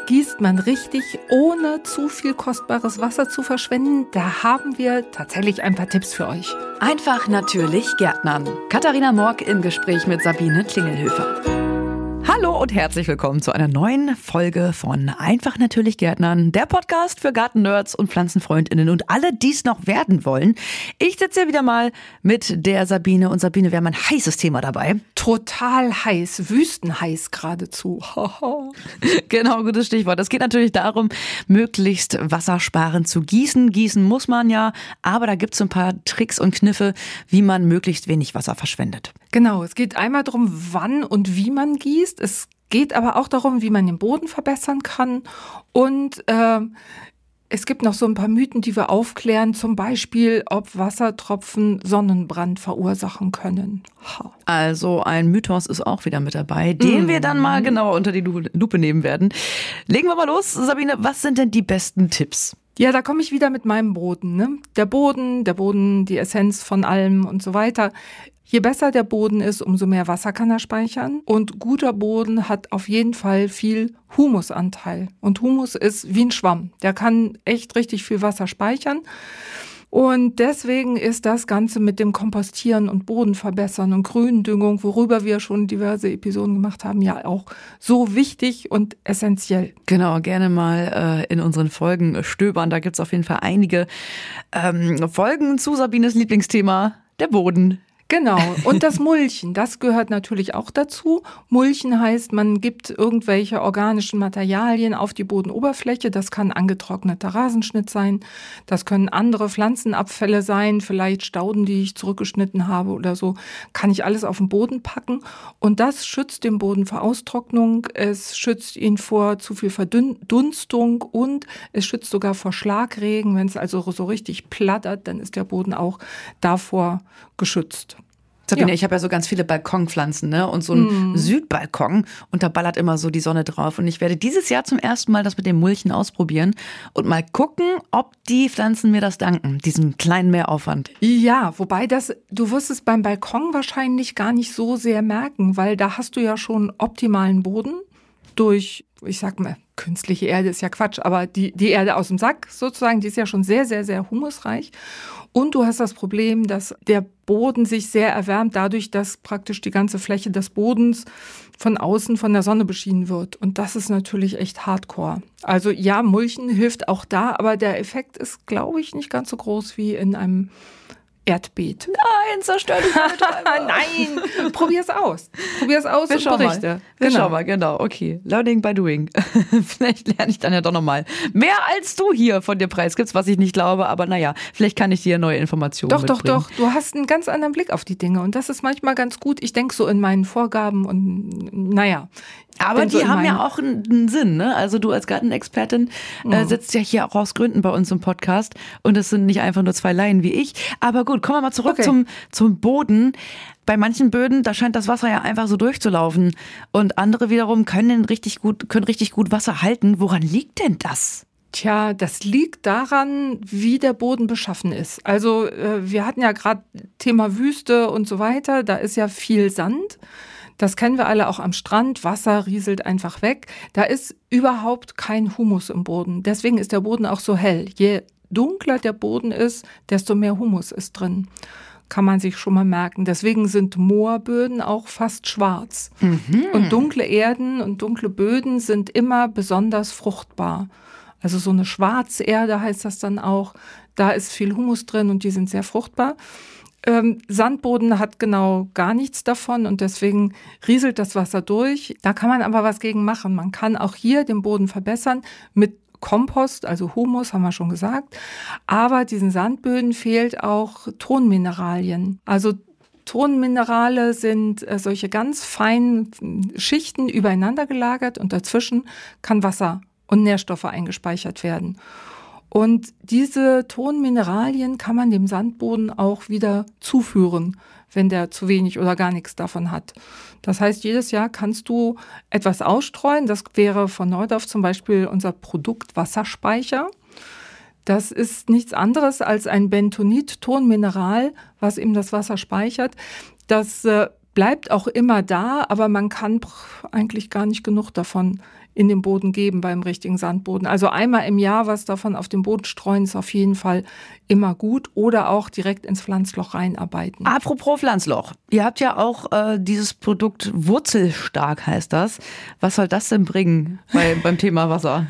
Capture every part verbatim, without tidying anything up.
gießt man richtig, ohne zu viel kostbares Wasser zu verschwenden? Da haben wir tatsächlich ein paar Tipps für euch. Einfach natürlich Gärtnern. Katharina Morck im Gespräch mit Sabine Klingelhöfer. Hallo und herzlich willkommen zu einer neuen Folge von Einfach natürlich Gärtnern, der Podcast für Gartennerds und PflanzenfreundInnen und alle, die es noch werden wollen. Ich sitze hier wieder mal mit der Sabine und Sabine, wir haben ein heißes Thema dabei. Total heiß, wüstenheiß geradezu. Genau, gutes Stichwort. Es geht natürlich darum, möglichst wassersparend zu gießen. Gießen muss man ja, aber da gibt es ein paar Tricks und Kniffe, wie man möglichst wenig Wasser verschwendet. Genau, es geht einmal darum, wann und wie man gießt. Es geht aber auch darum, wie man den Boden verbessern kann. Und äh, es gibt noch so ein paar Mythen, die wir aufklären. Zum Beispiel, ob Wassertropfen Sonnenbrand verursachen können. Ha. Also ein Mythos ist auch wieder mit dabei, den mm. wir dann mal genauer unter die Lupe nehmen werden. Legen wir mal los, Sabine. Was sind denn die besten Tipps? Ja, da komme ich wieder mit meinem Boden. Ne? Der Boden, der Boden, die Essenz von allem und so weiter. Je besser der Boden ist, umso mehr Wasser kann er speichern. Und guter Boden hat auf jeden Fall viel Humusanteil. Und Humus ist wie ein Schwamm. Der kann echt richtig viel Wasser speichern. Und deswegen ist das Ganze mit dem Kompostieren und Boden verbessern und Gründüngung, worüber wir schon diverse Episoden gemacht haben, ja auch so wichtig und essentiell. Genau, gerne mal äh, in unseren Folgen stöbern. Da gibt's auf jeden Fall einige ähm, Folgen zu Sabines Lieblingsthema, der Boden. Genau, und das Mulchen, das gehört natürlich auch dazu. Mulchen heißt, man gibt irgendwelche organischen Materialien auf die Bodenoberfläche. Das kann angetrockneter Rasenschnitt sein, das können andere Pflanzenabfälle sein, vielleicht Stauden, die ich zurückgeschnitten habe oder so. Kann ich alles auf den Boden packen und das schützt den Boden vor Austrocknung, es schützt ihn vor zu viel Verdunstung und es schützt sogar vor Schlagregen. Wenn es also so richtig plattert, dann ist der Boden auch davor geschützt. Sabine, ja. ich habe ja so ganz viele Balkonpflanzen, ne? Und so einen mm. Südbalkon und da ballert immer so die Sonne drauf. Und ich werde dieses Jahr zum ersten Mal das mit dem Mulchen ausprobieren und mal gucken, ob die Pflanzen mir das danken, diesen kleinen Mehraufwand. Ja, wobei das, du wirst es beim Balkon wahrscheinlich gar nicht so sehr merken, weil da hast du ja schon optimalen Boden durch, ich sag mal, künstliche Erde ist ja Quatsch, aber die, die Erde aus dem Sack sozusagen, die ist ja schon sehr, sehr, sehr humusreich. Und du hast das Problem, dass der Boden sich sehr erwärmt dadurch, dass praktisch die ganze Fläche des Bodens von außen von der Sonne beschienen wird. Und das ist natürlich echt hardcore. Also ja, Mulchen hilft auch da, aber der Effekt ist, glaube ich, nicht ganz so groß wie in einem Erdbeet. Nein, zerstör dich meine Träume. Nein, probier's aus. Probier's aus Wir und schauen berichte. Mal. Wir genau. schauen mal, genau. Okay, learning by doing. Vielleicht lerne ich dann ja doch nochmal mehr als du hier von dir preisgibst, was ich nicht glaube. Aber naja, vielleicht kann ich dir neue Informationen Doch, mitbringen. doch, doch. Du hast einen ganz anderen Blick auf die Dinge. Und das ist manchmal ganz gut. Ich denke so in meinen Vorgaben und naja. Aber die so haben ja auch einen Sinn, ne? Also du als Gartenexpertin mhm. äh, sitzt ja hier auch aus Gründen bei uns im Podcast und es sind nicht einfach nur zwei Laien wie ich. Aber gut, kommen wir mal zurück okay. zum, zum Boden. Bei manchen Böden, da scheint das Wasser ja einfach so durchzulaufen und andere wiederum können richtig gut, können richtig gut Wasser halten. Woran liegt denn das? Tja, das liegt daran, wie der Boden beschaffen ist. Also äh, wir hatten ja gerade Thema Wüste und so weiter, da ist ja viel Sand. Das kennen wir alle auch am Strand. Wasser rieselt einfach weg. Da ist überhaupt kein Humus im Boden. Deswegen ist der Boden auch so hell. Je dunkler der Boden ist, desto mehr Humus ist drin. Kann man sich schon mal merken. Deswegen sind Moorböden auch fast schwarz. Mhm. Und dunkle Erden und dunkle Böden sind immer besonders fruchtbar. Also so eine Schwarzerde heißt das dann auch. Da ist viel Humus drin und die sind sehr fruchtbar. Ähm, Sandboden hat genau gar nichts davon und deswegen rieselt das Wasser durch. Da kann man aber was gegen machen. Man kann auch hier den Boden verbessern mit Kompost, also Humus, haben wir schon gesagt. Aber diesen Sandböden fehlt auch Tonmineralien. Also Tonminerale sind äh, solche ganz feinen Schichten übereinander gelagert und dazwischen kann Wasser und Nährstoffe eingespeichert werden. Und diese Tonmineralien kann man dem Sandboden auch wieder zuführen, wenn der zu wenig oder gar nichts davon hat. Das heißt, jedes Jahr kannst du etwas ausstreuen. Das wäre von Neudorf zum Beispiel unser Produkt Wasserspeicher. Das ist nichts anderes als ein Bentonit-Tonmineral, was eben das Wasser speichert. Das äh, bleibt auch immer da, aber man kann eigentlich gar nicht genug davon in den Boden geben beim richtigen Sandboden. Also einmal im Jahr was davon auf den Boden streuen ist auf jeden Fall immer gut oder auch direkt ins Pflanzloch reinarbeiten. Apropos Pflanzloch, ihr habt ja auch äh, dieses Produkt Wurzelstark heißt das. Was soll das denn bringen bei, beim Thema Wasser?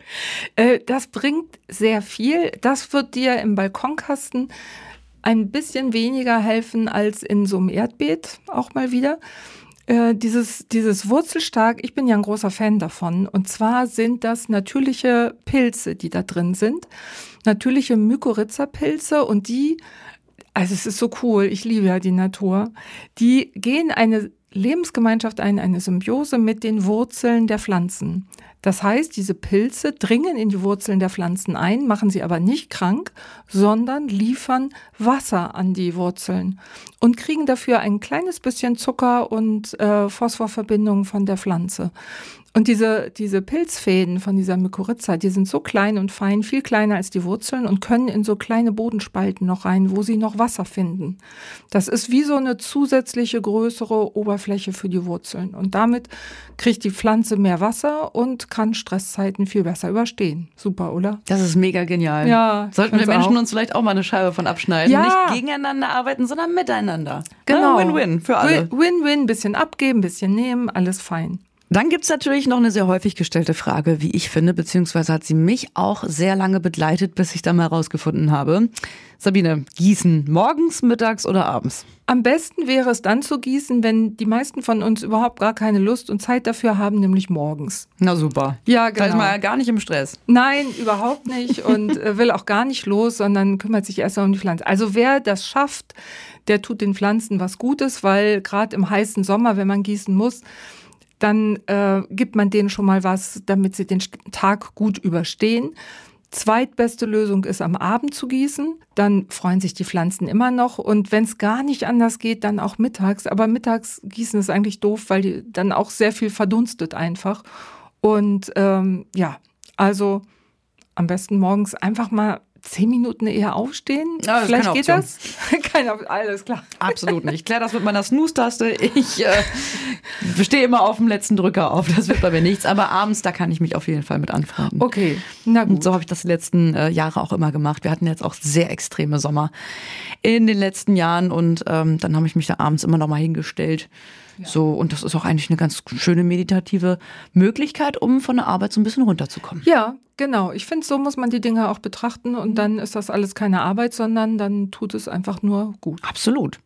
Das bringt sehr viel. Das wird dir im Balkonkasten ein bisschen weniger helfen als in so einem Erdbeet auch mal wieder. Äh, dieses, dieses Wurzelstark, ich bin ja ein großer Fan davon. Und zwar sind das natürliche Pilze, die da drin sind. Natürliche Mykorrhiza-Pilze und die, also es ist so cool, ich liebe ja die Natur, die gehen eine Lebensgemeinschaft ein, eine Symbiose mit den Wurzeln der Pflanzen. Das heißt, diese Pilze dringen in die Wurzeln der Pflanzen ein, machen sie aber nicht krank, sondern liefern Wasser an die Wurzeln und kriegen dafür ein kleines bisschen Zucker und äh, Phosphorverbindungen von der Pflanze. Und diese, diese Pilzfäden von dieser Mykorrhiza, die sind so klein und fein, viel kleiner als die Wurzeln und können in so kleine Bodenspalten noch rein, wo sie noch Wasser finden. Das ist wie so eine zusätzliche größere Oberfläche für die Wurzeln. Und damit kriegt die Pflanze mehr Wasser und kann Stresszeiten viel besser überstehen. Super, oder? Das ist mega genial. Ja, sollten wir Menschen auch. uns vielleicht auch mal eine Scheibe von abschneiden. Ja. Nicht gegeneinander arbeiten, sondern miteinander. Genau. Ja, Win-win für alle. Win-win, bisschen abgeben, bisschen nehmen, alles fein. Dann gibt's natürlich noch eine sehr häufig gestellte Frage, wie ich finde, beziehungsweise hat sie mich auch sehr lange begleitet, bis ich da mal rausgefunden habe. Sabine, gießen morgens, mittags oder abends? Am besten wäre es dann zu gießen, wenn die meisten von uns überhaupt gar keine Lust und Zeit dafür haben, nämlich morgens. Na super. Ja, genau. Da ist man ja gar nicht im Stress. Nein, überhaupt nicht und äh, will auch gar nicht los, sondern kümmert sich erst mal um die Pflanze. Also wer das schafft, der tut den Pflanzen was Gutes, weil gerade im heißen Sommer, wenn man gießen muss, dann äh, gibt man denen schon mal was, damit sie den Tag gut überstehen. Zweitbeste Lösung ist, am Abend zu gießen. Dann freuen sich die Pflanzen immer noch. Und wenn es gar nicht anders geht, dann auch mittags. Aber mittags gießen ist eigentlich doof, weil die dann auch sehr viel verdunstet einfach. Und ähm, ja, also am besten morgens einfach mal zehn Minuten eher aufstehen. Ja, das Vielleicht geht Option. das. Keine, alles klar. Absolut nicht. Ich kläre das mit meiner Snooze-Taste. Ich äh, stehe immer auf dem letzten Drücker auf. Das wird bei mir nichts. Aber abends, da kann ich mich auf jeden Fall mit anfreunden. Okay, na gut. Und so habe ich das die letzten äh, Jahre auch immer gemacht. Wir hatten jetzt auch sehr extreme Sommer in den letzten Jahren. Und ähm, dann habe ich mich da abends immer noch mal hingestellt. Ja. So, und das ist auch eigentlich eine ganz schöne meditative Möglichkeit, um von der Arbeit so ein bisschen runterzukommen. Ja, genau. Ich finde, so muss man die Dinge auch betrachten und dann ist das alles keine Arbeit, sondern dann tut es einfach nur gut. Absolut.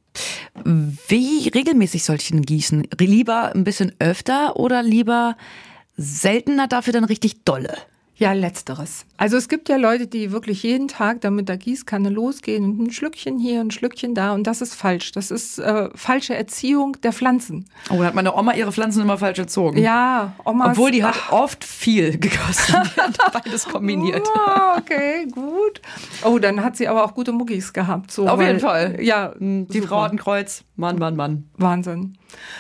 Wie regelmäßig soll ich denn gießen? Lieber ein bisschen öfter oder lieber seltener, dafür dann richtig dolle? Ja, letzteres. Also es gibt ja Leute, die wirklich jeden Tag da mit der Gießkanne losgehen und ein Schlückchen hier, ein Schlückchen da und das ist falsch. Das ist äh, falsche Erziehung der Pflanzen. Oh, da hat meine Oma ihre Pflanzen immer falsch erzogen. Ja, Omas. Obwohl die hat ach. oft viel gekostet. Die hat beides kombiniert. Oh, okay, gut. Oh, dann hat sie aber auch gute Muggis gehabt. So, Auf weil, jeden Fall. Ja, die super. Frau hat ein Kreuz. Mann, Mann, Mann. Wahnsinn.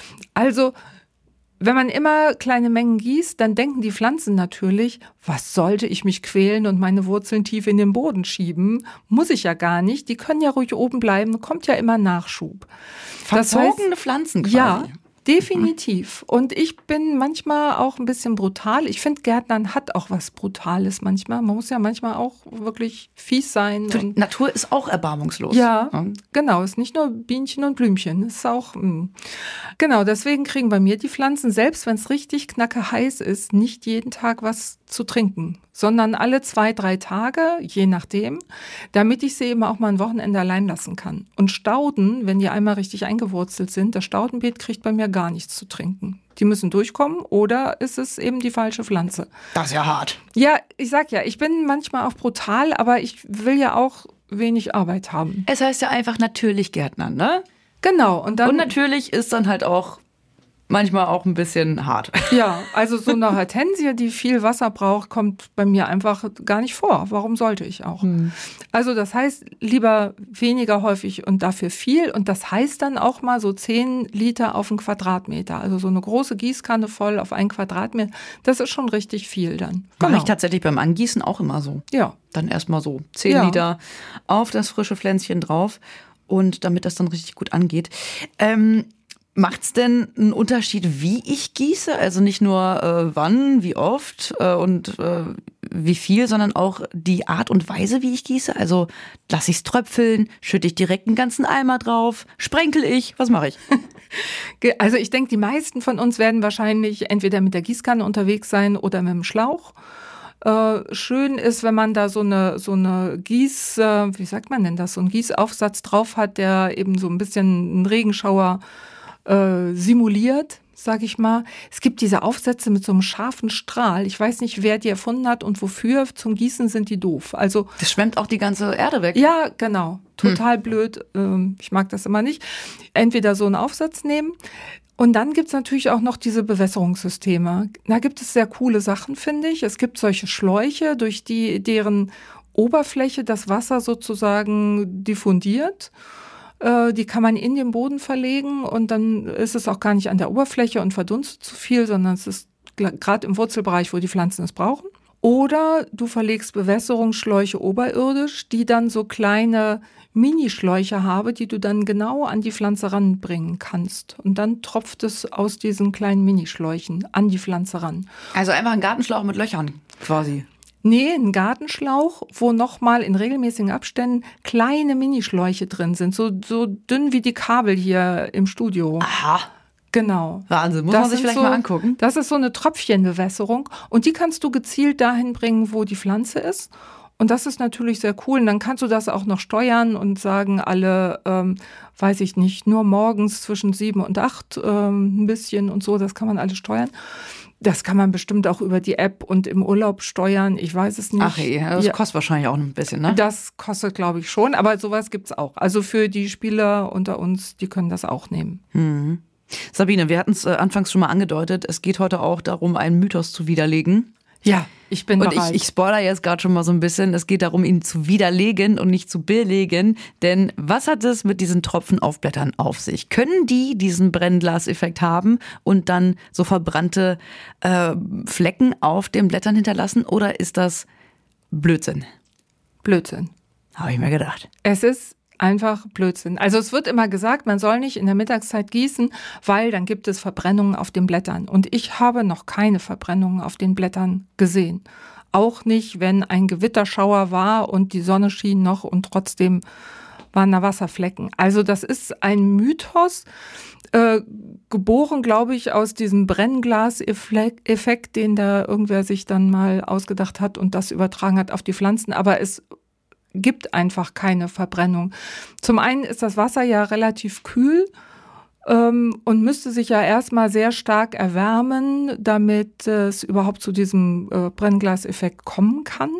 Also wenn man immer kleine Mengen gießt, dann denken die Pflanzen natürlich, was sollte ich mich quälen und meine Wurzeln tief in den Boden schieben? Muss ich ja gar nicht. Die können ja ruhig oben bleiben, kommt ja immer Nachschub. Verzogene das heißt, Pflanzen quasi. Ja, definitiv. Und ich bin manchmal auch ein bisschen brutal. Ich finde, Gärtnern hat auch was Brutales manchmal. Man muss ja manchmal auch wirklich fies sein. Die und Natur ist auch erbarmungslos. Ja, ja, genau. Es ist nicht nur Bienchen und Blümchen. Es ist auch, mh. genau, deswegen kriegen bei mir die Pflanzen, selbst wenn es richtig knacke heiß ist, nicht jeden Tag was zu trinken, sondern alle zwei, drei Tage, je nachdem, damit ich sie eben auch mal ein Wochenende allein lassen kann. Und Stauden, wenn die einmal richtig eingewurzelt sind, das Staudenbeet kriegt bei mir gar nichts zu trinken. Die müssen durchkommen oder ist es eben die falsche Pflanze. Das ist ja hart. Ja, ich sag ja, ich bin manchmal auch brutal, aber ich will ja auch wenig Arbeit haben. Es heißt ja einfach natürlich Gärtnern, ne? Genau. Und, dann, und natürlich ist dann halt auch manchmal auch ein bisschen hart. Ja, also so eine Hortensie, die viel Wasser braucht, kommt bei mir einfach gar nicht vor. Warum sollte ich auch? Hm. Also das heißt, lieber weniger häufig und dafür viel. Und das heißt dann auch mal so zehn Liter auf einen Quadratmeter. Also so eine große Gießkanne voll auf einen Quadratmeter. Das ist schon richtig viel dann. Mache genau. ich tatsächlich beim Angießen auch immer so. Ja. Dann erstmal so zehn ja. Liter auf das frische Pflänzchen drauf. Und damit das dann richtig gut angeht. Ähm, Macht's denn einen Unterschied, wie ich gieße? Also nicht nur äh, wann, wie oft äh, und äh, wie viel, sondern auch die Art und Weise, wie ich gieße? Also lasse ich's tröpfeln, schütte ich direkt einen ganzen Eimer drauf, sprenkel ich, was mache ich? Also ich denke, die meisten von uns werden wahrscheinlich entweder mit der Gießkanne unterwegs sein oder mit dem Schlauch. Äh, schön ist, wenn man da so eine so eine Gieß, äh, wie sagt man denn das, so einen Gießaufsatz drauf hat, der eben so ein bisschen einen Regenschauer äh, simuliert, sag ich mal. Es gibt diese Aufsätze mit so einem scharfen Strahl. Ich weiß nicht, wer die erfunden hat und wofür. Zum Gießen sind die doof. Also das schwemmt auch die ganze Erde weg. Ja, genau. Total hm. blöd. Ähm, ich mag das immer nicht. Entweder so einen Aufsatz nehmen. Und dann gibt's natürlich auch noch diese Bewässerungssysteme. Da gibt es sehr coole Sachen, finde ich. Es gibt solche Schläuche, durch die deren Oberfläche das Wasser sozusagen diffundiert. Äh, die kann man in den Boden verlegen und dann ist es auch gar nicht an der Oberfläche und verdunstet zu viel, sondern es ist gerade im Wurzelbereich, wo die Pflanzen es brauchen. Oder du verlegst Bewässerungsschläuche oberirdisch, die dann so kleine Minischläuche haben, die du dann genau an die Pflanze ranbringen kannst. Und dann tropft es aus diesen kleinen Minischläuchen an die Pflanze ran. Also einfach ein Gartenschlauch mit Löchern quasi. Nee, ein Gartenschlauch, wo nochmal in regelmäßigen Abständen kleine Minischläuche drin sind. So, so dünn wie die Kabel hier im Studio. Aha. Genau. Wahnsinn, muss das man sich vielleicht so, mal angucken. Das ist so eine Tröpfchenbewässerung und die kannst du gezielt dahin bringen, wo die Pflanze ist. Und das ist natürlich sehr cool. Und dann kannst du das auch noch steuern und sagen, alle, ähm, weiß ich nicht, nur morgens zwischen sieben und acht ähm, ein bisschen und so, das kann man alles steuern. Das kann man bestimmt auch über die App und im Urlaub steuern. Ich weiß es nicht. Ach ey, das ja. kostet wahrscheinlich auch ein bisschen, ne? Das kostet, glaube ich, schon. Aber sowas gibt's auch. Also für die Spieler unter uns, die können das auch nehmen. Mhm. Sabine, wir hatten es äh, anfangs schon mal angedeutet, es geht heute auch darum, einen Mythos zu widerlegen. Ja, ich bin und bereit. ich, ich spoilere jetzt gerade schon mal so ein bisschen, es geht darum, ihn zu widerlegen und nicht zu belegen. Denn was hat es mit diesen Tropfen auf Blättern auf sich? Können die diesen Brennglaseffekt haben und dann so verbrannte äh, Flecken auf den Blättern hinterlassen? Oder ist das Blödsinn? Blödsinn. Habe ich mir gedacht. Es ist einfach Blödsinn. Also es wird immer gesagt, man soll nicht in der Mittagszeit gießen, weil dann gibt es Verbrennungen auf den Blättern. Und ich habe noch keine Verbrennungen auf den Blättern gesehen. Auch nicht, wenn ein Gewitterschauer war und die Sonne schien noch und trotzdem waren da Wasserflecken. Also das ist ein Mythos, äh, geboren, glaube ich, aus diesem Brennglaseffekt, den da irgendwer sich dann mal ausgedacht hat und das übertragen hat auf die Pflanzen. Aber es gibt einfach keine Verbrennung. Zum einen ist das Wasser ja relativ kühl ähm, und müsste sich ja erstmal sehr stark erwärmen, damit es überhaupt zu diesem äh, Brennglaseffekt kommen kann.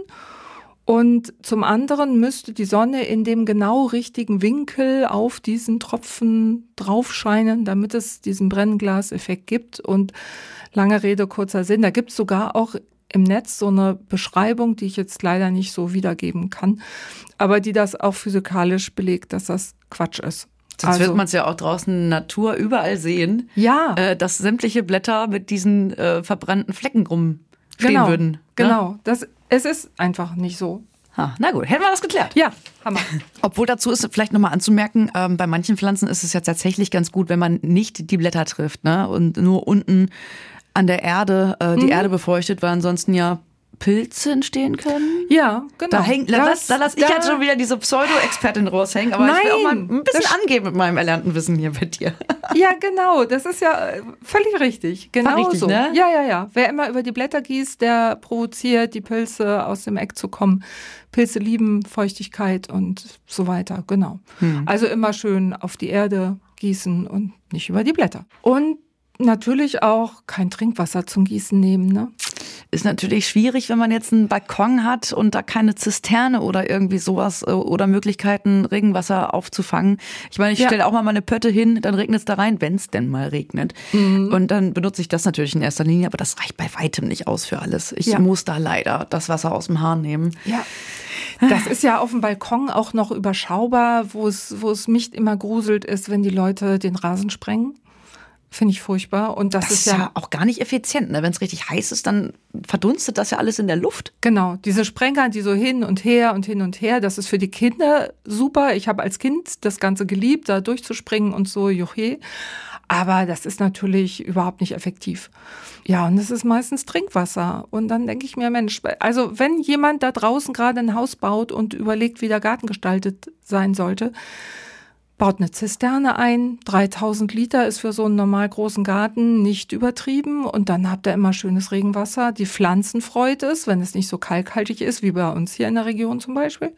Und zum anderen müsste die Sonne in dem genau richtigen Winkel auf diesen Tropfen drauf scheinen, damit es diesen Brennglaseffekt gibt. Und lange Rede, kurzer Sinn, da gibt es sogar auch im Netz so eine Beschreibung, die ich jetzt leider nicht so wiedergeben kann, aber die das auch physikalisch belegt, dass das Quatsch ist. Sonst also, wird man es ja auch draußen in der Natur überall sehen, ja. äh, dass sämtliche Blätter mit diesen äh, verbrannten Flecken rumstehen genau, würden. Ne? Genau, das, es ist einfach nicht so. Ha, na gut, hätten wir das geklärt. Ja, Hammer. Obwohl dazu ist vielleicht nochmal anzumerken, ähm, bei manchen Pflanzen ist es ja tatsächlich ganz gut, wenn man nicht die Blätter trifft, ne, und nur unten an der Erde, äh, die mhm. Erde befeuchtet, weil ansonsten ja Pilze entstehen können. Ja, genau. Da, häng, da, das, da lass ich da, jetzt schon wieder diese Pseudo-Expertin raushängen, aber nein, ich will auch mal ein bisschen angeben mit meinem erlernten Wissen hier bei dir. Ja, genau, das ist ja völlig richtig. Genau richtig, so. Ne? Ja, ja, ja. Wer immer über die Blätter gießt, der provoziert die Pilze aus dem Eck zu kommen. Pilze lieben Feuchtigkeit und so weiter, genau. Hm. Also immer schön auf die Erde gießen und nicht über die Blätter. Und natürlich auch kein Trinkwasser zum Gießen nehmen, ne? Ist natürlich schwierig, wenn man jetzt einen Balkon hat und da keine Zisterne oder irgendwie sowas oder Möglichkeiten, Regenwasser aufzufangen. Ich meine, ich ja. stelle auch mal meine Pötte hin, dann regnet es da rein, wenn es denn mal regnet. Mhm. Und dann benutze ich das natürlich in erster Linie, aber das reicht bei weitem nicht aus für alles. Ich ja. muss da leider das Wasser aus dem Hahn nehmen. Ja. Das ist ja auf dem Balkon auch noch überschaubar, wo es, wo es mich immer gruselt ist, wenn die Leute den Rasen sprengen. Finde ich furchtbar. Und das, das ist ja, ja auch gar nicht effizient. Ne? Wenn es richtig heiß ist, dann verdunstet das ja alles in der Luft. Genau, diese Sprenger, die so hin und her und hin und her, das ist für die Kinder super. Ich habe als Kind das Ganze geliebt, da durchzuspringen und so, juche. Aber das ist natürlich überhaupt nicht effektiv. Ja, und es ist meistens Trinkwasser. Und dann denke ich mir, Mensch, also wenn jemand da draußen gerade ein Haus baut und überlegt, wie der Garten gestaltet sein sollte, baut eine Zisterne ein. dreitausend Liter ist für so einen normal großen Garten nicht übertrieben. Und dann habt ihr immer schönes Regenwasser. Die Pflanzen freut es, wenn es nicht so kalkhaltig ist, wie bei uns hier in der Region zum Beispiel.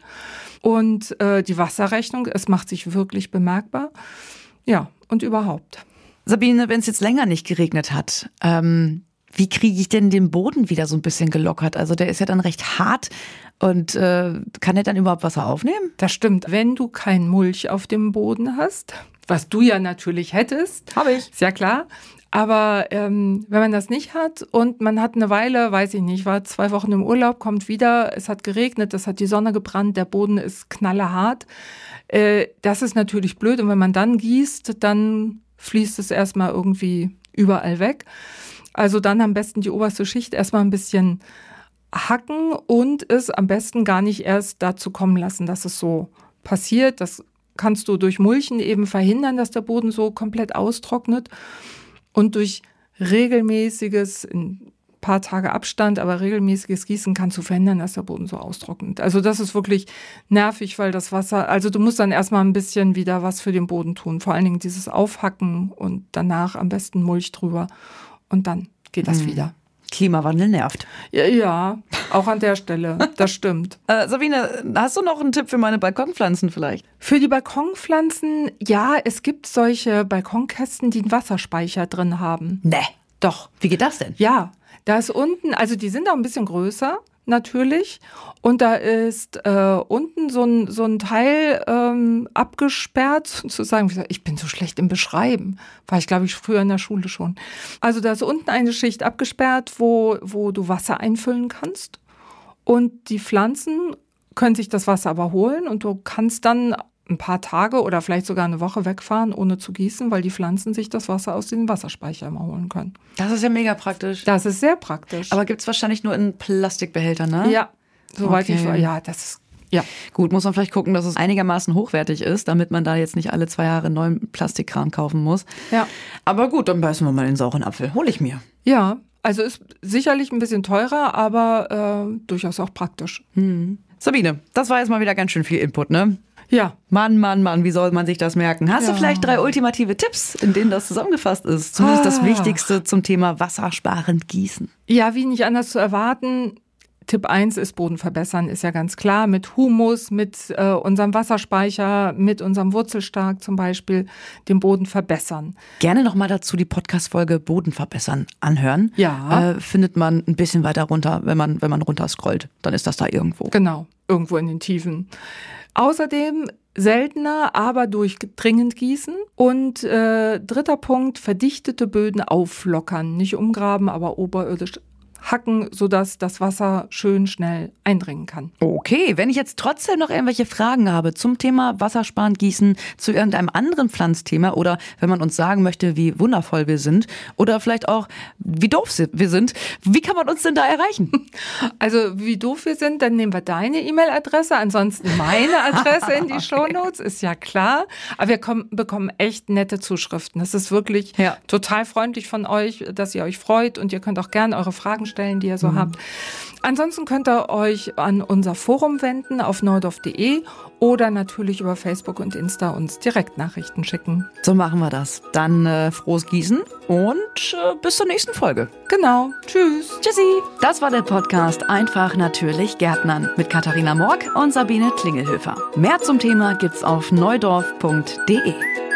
Und äh, die Wasserrechnung, es macht sich wirklich bemerkbar. Ja, und überhaupt. Sabine, wenn es jetzt länger nicht geregnet hat, ähm, wie kriege ich denn den Boden wieder so ein bisschen gelockert? Also der ist ja dann recht hart und äh, kann der dann überhaupt Wasser aufnehmen? Das stimmt. Wenn du kein Mulch auf dem Boden hast, was du ja natürlich hättest. Habe ich. Ist ja klar. Aber ähm, wenn man das nicht hat und man hat eine Weile, weiß ich nicht, war zwei Wochen im Urlaub, kommt wieder, es hat geregnet, es hat die Sonne gebrannt, der Boden ist knallhart. Äh, das ist natürlich blöd. Und wenn man dann gießt, dann fließt es erstmal irgendwie überall weg. Also dann am besten die oberste Schicht erstmal ein bisschen hacken und es am besten gar nicht erst dazu kommen lassen, dass es so passiert. Das kannst du durch Mulchen eben verhindern, dass der Boden so komplett austrocknet. Und durch regelmäßiges, ein paar Tage Abstand, aber regelmäßiges Gießen kannst du verhindern, dass der Boden so austrocknet. Also das ist wirklich nervig, weil das Wasser, also du musst dann erstmal ein bisschen wieder was für den Boden tun. Vor allen Dingen dieses Aufhacken und danach am besten Mulch drüber. Und dann geht das mhm. wieder. Klimawandel nervt. Ja, ja, auch an der Stelle. Das stimmt. äh, Sabine, hast du noch einen Tipp für meine Balkonpflanzen vielleicht? Für die Balkonpflanzen, ja, es gibt solche Balkonkästen, die einen Wasserspeicher drin haben. Nee. Doch. Wie geht das denn? Ja, da ist unten, also die sind auch ein bisschen größer, natürlich. Und da ist äh, unten so ein, so ein Teil ähm, abgesperrt, sozusagen. Ich bin so schlecht im Beschreiben. War ich, glaube ich, früher in der Schule schon. Also da ist unten eine Schicht abgesperrt, wo, wo du Wasser einfüllen kannst. Und die Pflanzen können sich das Wasser aber holen. Und du kannst dann ein paar Tage oder vielleicht sogar eine Woche wegfahren, ohne zu gießen, weil die Pflanzen sich das Wasser aus dem Wasserspeicher immer holen können. Das ist ja mega praktisch. Das ist sehr praktisch. Aber gibt es wahrscheinlich nur in Plastikbehältern, ne? Ja, soweit okay. ich war. Ja, das ist, ja. Gut, muss man vielleicht gucken, dass es einigermaßen hochwertig ist, damit man da jetzt nicht alle zwei Jahre neuen Plastikkram kaufen muss. Ja. Aber gut, dann beißen wir mal den sauren Apfel. Hol ich mir. Ja, also ist sicherlich ein bisschen teurer, aber äh, durchaus auch praktisch. Hm. Sabine, das war jetzt mal wieder ganz schön viel Input, ne? Ja. Mann, Mann, Mann, wie soll man sich das merken? Hast ja. du vielleicht drei ultimative Tipps, in denen das zusammengefasst ist? Zumindest ah. das Wichtigste zum Thema wassersparend gießen. Ja, wie nicht anders zu erwarten. Tipp eins ist Boden verbessern, ist ja ganz klar. Mit Humus, mit äh, unserem Wasserspeicher, mit unserem Wurzelstark zum Beispiel, den Boden verbessern. Gerne nochmal dazu die Podcast-Folge Boden verbessern anhören. Ja. Äh, findet man ein bisschen weiter runter, wenn man, wenn man runter scrollt. Dann ist das da irgendwo. Genau, irgendwo in den Tiefen. Außerdem seltener, aber durchdringend gießen. Und äh, dritter Punkt, verdichtete Böden auflockern. Nicht umgraben, aber oberirdisch hacken, sodass das Wasser schön schnell eindringen kann. Okay, wenn ich jetzt trotzdem noch irgendwelche Fragen habe zum Thema Wassersparen, Gießen, zu irgendeinem anderen Pflanzthema oder wenn man uns sagen möchte, wie wundervoll wir sind oder vielleicht auch, wie doof wir sind, wie kann man uns denn da erreichen? Also wie doof wir sind, dann nehmen wir deine E-Mail-Adresse, ansonsten meine Adresse in die okay. Shownotes, ist ja klar. Aber wir kommen, bekommen echt nette Zuschriften. Es ist wirklich ja. total freundlich von euch, dass ihr euch freut und ihr könnt auch gerne eure Fragen stellen, die ihr so mhm. habt. Ansonsten könnt ihr euch an unser Forum wenden auf neudorf punkt de oder natürlich über Facebook und Insta uns Direktnachrichten schicken. So machen wir das. Dann äh, frohes Gießen und äh, bis zur nächsten Folge. Genau. Tschüss. Tschüssi. Das war der Podcast Einfach natürlich Gärtnern mit Katharina Morg und Sabine Klingelhöfer. Mehr zum Thema gibt's auf neudorf punkt de.